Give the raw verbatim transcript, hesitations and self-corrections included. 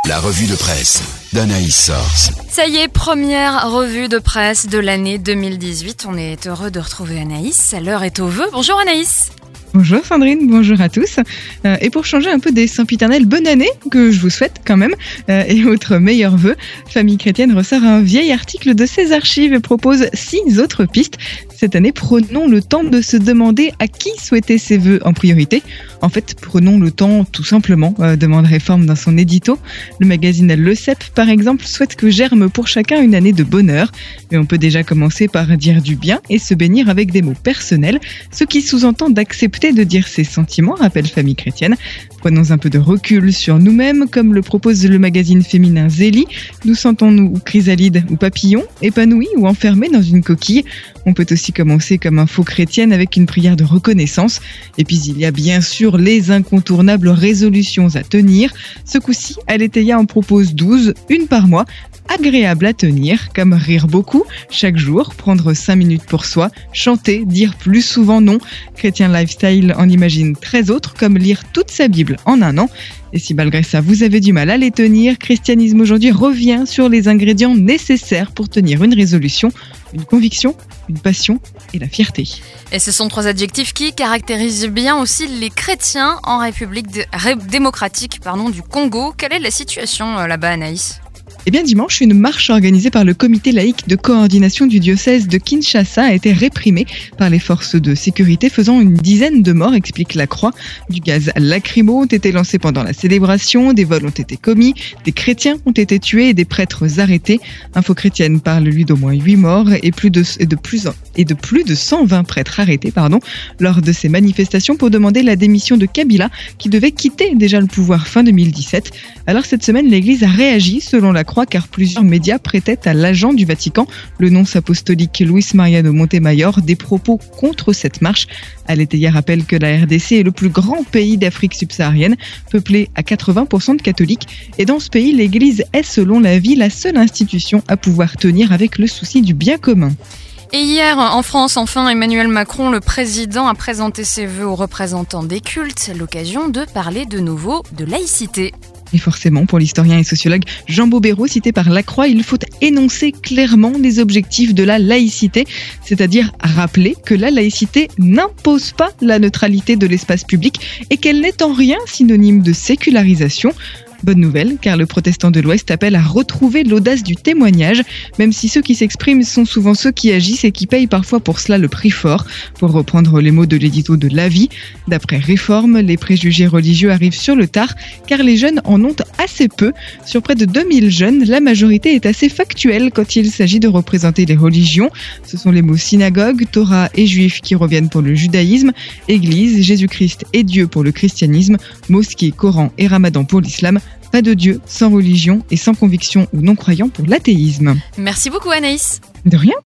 La revue de presse d'Anaïs Source. Ça y est, première revue de presse de l'année deux mille dix-huit. On est heureux de retrouver Anaïs. L'heure est au vœu. Bonjour Anaïs. Bonjour Sandrine, bonjour à tous. Euh, et pour changer un peu des sempiternels, bonne année, que je vous souhaite quand même, euh, et autres meilleurs vœux, Famille Chrétienne ressort un vieil article de ses archives et propose six autres pistes. Cette année, prenons le temps de se demander à qui souhaiter ses vœux en priorité. En fait, prenons le temps tout simplement, euh, demande Réforme dans son édito. Le magazine Le Cep, par exemple, souhaite que germe pour chacun une année de bonheur. Mais on peut déjà commencer par dire du bien et se bénir avec des mots personnels, ce qui sous-entend d'accepter de dire ses sentiments, rappelle Famille Chrétienne. Prenons un peu de recul sur nous-mêmes, comme le propose le magazine féminin Zélie. Nous sentons-nous chrysalides ou papillons, épanouis ou enfermés dans une coquille? On peut aussi commencer comme info chrétienne avec une prière de reconnaissance. Et puis il y a bien sûr les incontournables résolutions à tenir. Ce coup-ci, Aletheia en propose douze, une par mois, agréable à tenir, comme rire beaucoup chaque jour, prendre cinq minutes pour soi, chanter, dire plus souvent non. Chrétien Lifestyle en imagine treize autres, comme lire toute sa Bible en un an. Et si malgré ça vous avez du mal à les tenir, Christianisme aujourd'hui revient sur les ingrédients nécessaires pour tenir une résolution, une conviction, une passion et la fierté. Et ce sont trois adjectifs qui caractérisent bien aussi les chrétiens en République dé- ré- démocratique pardon, du Congo. Quelle est la situation euh, là-bas, Anaïs ? Eh bien, dimanche, une marche organisée par le comité laïque de coordination du diocèse de Kinshasa a été réprimée par les forces de sécurité, faisant une dizaine de morts, explique la Croix. Du gaz lacrymo ont été lancés pendant la célébration, des vols ont été commis, des chrétiens ont été tués et des prêtres arrêtés. Info Chrétienne parle, lui, d'au moins huit morts et, plus de, et, de plus, et de plus de cent vingt prêtres arrêtés pardon, lors de ces manifestations pour demander la démission de Kabila, qui devait quitter déjà le pouvoir fin deux mille dix-sept. Alors cette semaine, l'Église a réagi, selon la Croix, car plusieurs médias prêtaient à l'agent du Vatican, le nonce apostolique Luis Mariano Montemayor, des propos contre cette marche. Aletheia rappelle que la R D C est le plus grand pays d'Afrique subsaharienne, peuplé à quatre-vingts pour cent de catholiques. Et dans ce pays, l'Église est, selon l'avis, la seule institution à pouvoir tenir avec le souci du bien commun. Et hier, en France, enfin, Emmanuel Macron, le président, a présenté ses vœux aux représentants des cultes, l'occasion de parler de nouveau de laïcité. Et forcément, pour l'historien et sociologue Jean Bobéro, cité par Lacroix, il faut énoncer clairement les objectifs de la laïcité, c'est-à-dire rappeler que la laïcité n'impose pas la neutralité de l'espace public et qu'elle n'est en rien synonyme de sécularisation. Bonne nouvelle, car le protestant de l'Ouest appelle à retrouver l'audace du témoignage, même si ceux qui s'expriment sont souvent ceux qui agissent et qui payent parfois pour cela le prix fort. Pour reprendre les mots de l'édito de l'Avis, d'après Réforme, les préjugés religieux arrivent sur le tard, car les jeunes en ont assez peu. Sur près de deux mille jeunes, la majorité est assez factuelle quand il s'agit de représenter les religions. Ce sont les mots synagogue, Torah et juif qui reviennent pour le judaïsme, Église, Jésus-Christ et Dieu pour le christianisme, mosquée, Coran et Ramadan pour l'islam. Pas de Dieu sans religion et sans conviction ou non-croyant pour l'athéisme. Merci beaucoup Anaïs. De rien.